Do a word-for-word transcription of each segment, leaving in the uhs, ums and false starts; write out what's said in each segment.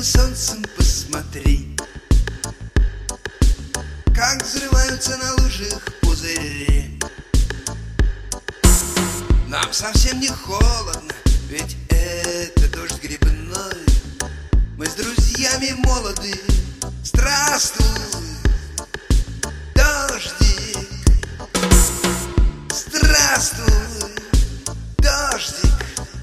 небо солнцем посмотри, как взрываются на лужах пузыри. Нам совсем не холодно, ведь это дождь грибной. Мы с друзьями молоды. Здравствуй, дождик. Здравствуй, дождик.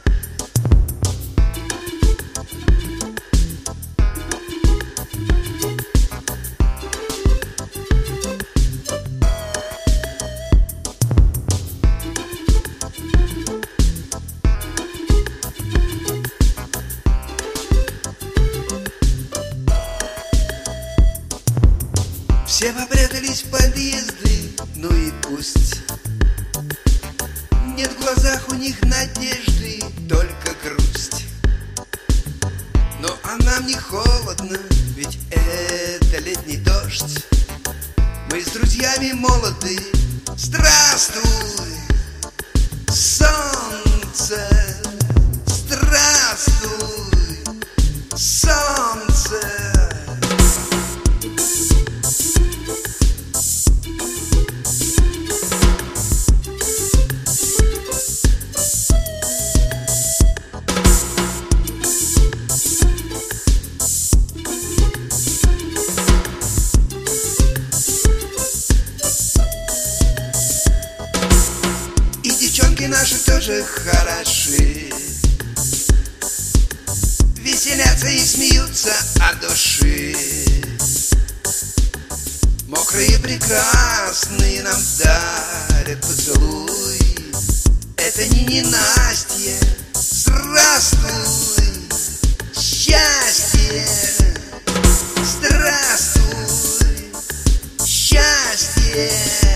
Все попрятались в подъезды, ну и пусть. Нет в глазах у них надежды, только грусть. Но а нам не холодно, ведь это летний дождь. Мы с друзьями молоды. Здравствуй, солнце. Здравствуй, солнце. Девчонки наши тоже хороши, веселятся и смеются от души. Мокрые прекрасные нам дарят поцелуй. Это не ненастье. Здравствуй, счастье. Здравствуй, счастье.